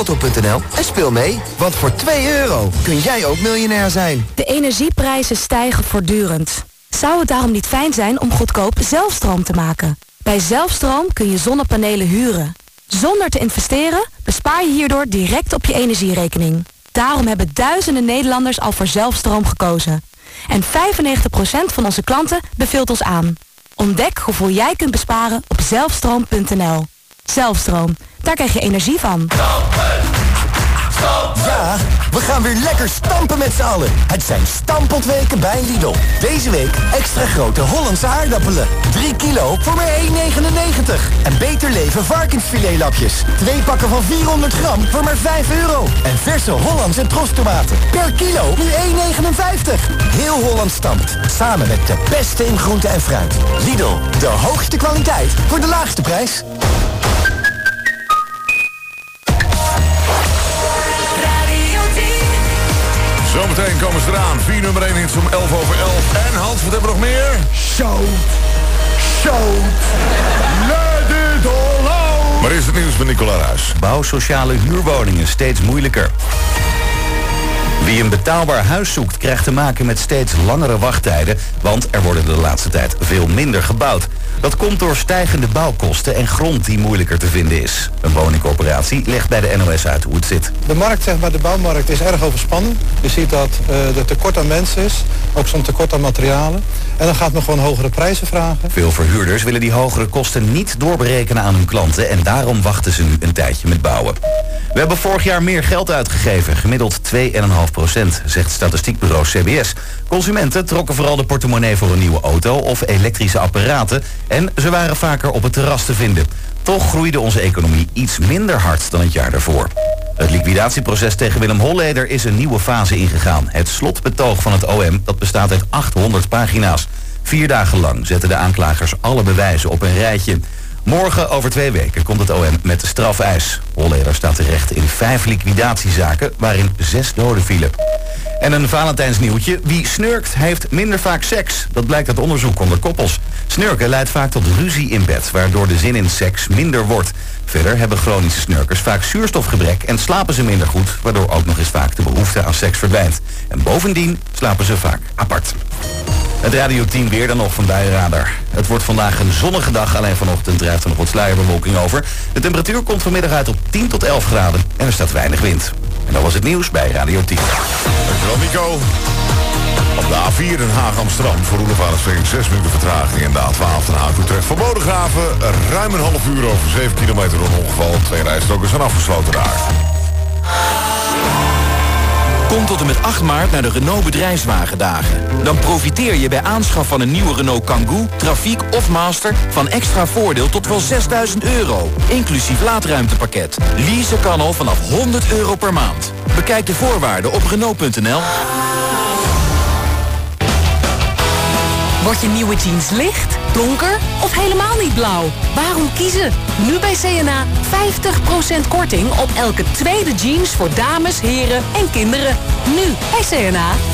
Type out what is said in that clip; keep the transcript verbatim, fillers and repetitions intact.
lotto punt n l en speel mee. Want voor twee euro kun jij ook miljonair zijn. De energieprijzen stijgen voortdurend. Zou het daarom niet fijn zijn om goedkoop zelfstroom te maken? Bij Zelfstroom kun je zonnepanelen huren. Zonder te investeren bespaar je hierdoor direct op je energierekening. Daarom hebben duizenden Nederlanders al voor Zelfstroom gekozen. En vijfennegentig procent van onze klanten beveelt ons aan. Ontdek hoeveel jij kunt besparen op zelfstroom punt n l. Zelfstroom, daar krijg je energie van. Ja, we gaan weer lekker stampen met z'n allen. Het zijn stampotweken bij Lidl. Deze week extra grote Hollandse aardappelen. drie kilo voor maar één negenennegentig. En Beter Leven varkensfiletlapjes. Twee pakken van vierhonderd gram voor maar vijf euro. En verse Hollandse trostomaten. Per kilo nu één negenenvijftig. Heel Holland stampt. Samen met de beste in groente en fruit. Lidl, de hoogste kwaliteit voor de laagste prijs. Zometeen komen ze eraan. Vier nummer één hits om elf over elf. En Hans, wat hebben we nog meer? Shout, shout, let it all out. Maar is het nieuws van Nicola Ruijs. Bouw sociale huurwoningen steeds moeilijker. Wie een betaalbaar huis zoekt, krijgt te maken met steeds langere wachttijden, want er worden de laatste tijd veel minder gebouwd. Dat komt door stijgende bouwkosten en grond die moeilijker te vinden is. Een woningcorporatie legt bij de N O S uit hoe het zit. De markt, zeg maar, de bouwmarkt is erg overspannen. Je ziet dat uh, er tekort aan mensen is, ook zo'n tekort aan materialen. En dan gaat men gewoon hogere prijzen vragen. Veel verhuurders willen die hogere kosten niet doorberekenen aan hun klanten en daarom wachten ze nu een tijdje met bouwen. We hebben vorig jaar meer geld uitgegeven, gemiddeld twee komma vijf procent, zegt statistiekbureau C B S. Consumenten trokken vooral de portemonnee voor een nieuwe auto of elektrische apparaten en ze waren vaker op het terras te vinden. Toch groeide onze economie iets minder hard dan het jaar daarvoor. Het liquidatieproces tegen Willem Holleder is een nieuwe fase ingegaan. Het slotbetoog van het O M dat bestaat uit achthonderd pagina's. Vier dagen lang zetten de aanklagers alle bewijzen op een rijtje. Morgen, over twee weken, komt het O M met de strafeis. Holleder staat terecht in vijf liquidatiezaken, waarin zes doden vielen. En een Valentijnsnieuwtje. Wie snurkt, heeft minder vaak seks. Dat blijkt uit onderzoek onder koppels. Snurken leidt vaak tot ruzie in bed, waardoor de zin in seks minder wordt. Verder hebben chronische snurkers vaak zuurstofgebrek en slapen ze minder goed, waardoor ook nog eens vaak de behoefte aan seks verdwijnt. En bovendien slapen ze vaak apart. Het Radio tien weer dan nog van Buienradar. Het wordt vandaag een zonnige dag, alleen vanochtend drijft er nog wat sluierbewolking over. De temperatuur komt vanmiddag uit op tien tot elf graden en er staat weinig wind. En dat was het nieuws bij Radio tien. Dankjewel Nico. Op de A vier Den Haag-Amsterdam voor Roelevaardersveen zes minuten vertraging. En de A twaalf Den Haag-Utrecht voor Bodegraven ruim een half uur over zeven kilometer door een ongeval. Twee rijstroken zijn afgesloten daar. Kom tot en met acht maart naar de Renault Bedrijfswagendagen. Dan profiteer je bij aanschaf van een nieuwe Renault Kangoo, Trafiek of Master van extra voordeel tot wel zesduizend euro. Inclusief laadruimtepakket. Leasen kan al vanaf honderd euro per maand. Bekijk de voorwaarden op Renault punt n l. Wordt je nieuwe jeans licht, donker of helemaal niet blauw? Waarom kiezen? Nu bij C N A vijftig procent korting op elke tweede jeans voor dames, heren en kinderen. Nu bij C N A.